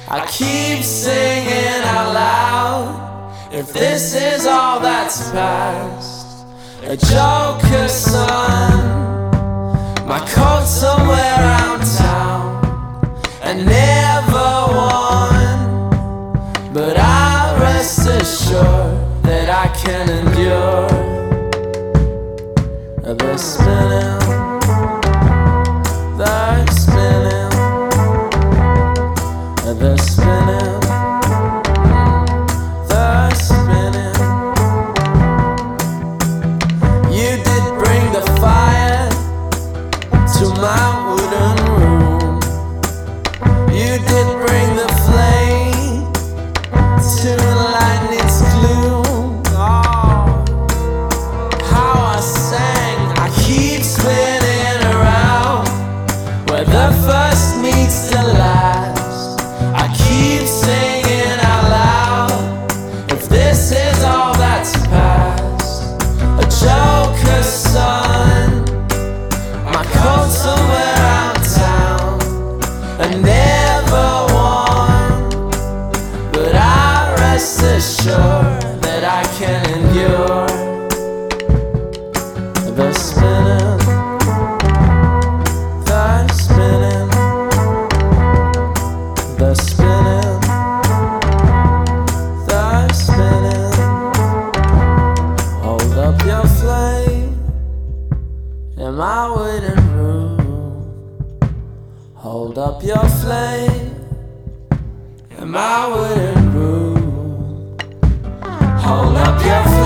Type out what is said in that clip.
I keep singing out loud. If this is all that's past, a joker son, my coat's somewhere around town, and never won. But I rest assured that I can endure the spinning, the spinning, the spinning, the spinning. You did bring the fire to my wooden room. You did bring the flame to lighten its gloom. Oh, how I sang. I keep spinning around where the first meets the last. I keep singing out loud. If this is all that's past, a joker son, my coat's somewhere out town, and never won. But I rest assured that I can endure the spinning, the spinning, the spinning, the spinning. Hold up your flame in my waiting room. Hold up your flame in my waiting room. Hold up your flame.